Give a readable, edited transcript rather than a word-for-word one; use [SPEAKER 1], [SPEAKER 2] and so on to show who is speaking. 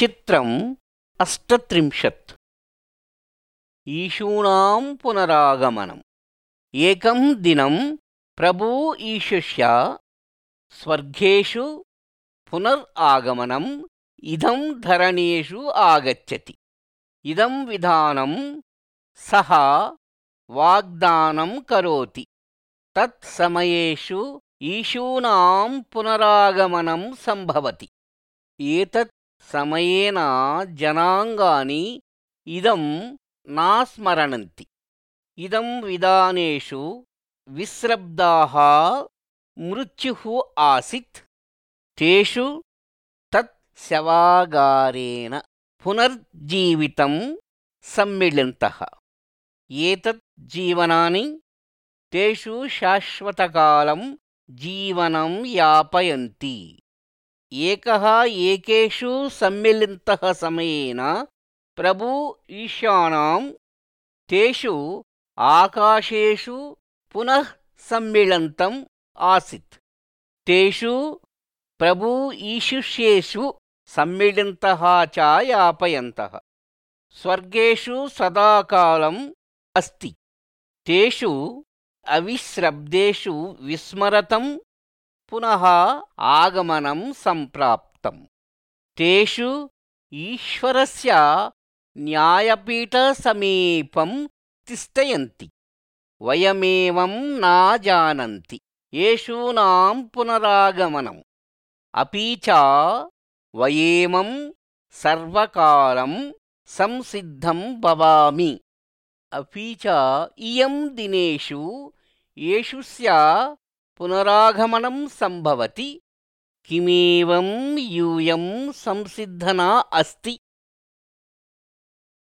[SPEAKER 1] चित्रम् 38 ईशूनां पुनरागमनम्। एकं दिनं प्रभु ईशस्य स्वर्गेषु पुनरागमनम् इदं धरणीषु आगच्छति। इदं विधानं सः वाग्दानं करोति। तत्समयेषु ईशूनां पुनरागमनं सम्भवति। एतत् समयेन जनाङ्गानि इदं नास्मरन्ति। इदं विधानेषु विस्रब्धाः मृत्युः आसीत्। तेषु तत् शवागारेण पुनर्जीवितं सम्मिलितः। एतत् जीवनानि तेषु शाश्वतकालं जीवनं यापयन्ति। एकः एकेषु सम्मिलितः समयेन प्रभु ईशानां तेषु आकाशेषु पुनः सम्मिलितम् आसीत्। तेषु प्रभु ईशुष्येषु सम्मिलितः च यापयन्तः। स्वर्गेषु सदाकालम् अस्ति। तेषु अविश्रब्देषु विस्मरतं पुनः आगमनं सम्प्राप्तम्। तेषु ईश्वरस्य न्यायपीठसमीपं तिष्ठन्ति। वयमेवं न जानन्ति येषूनां पुनरागमनम्। अपि च वयेमं सर्वकालं संसिद्धं भवामि। अपि च इयं दिनेषु येषुस्य पुनरागमनं सम्भवति। किमेवं यूयं संसिद्धना अस्ति।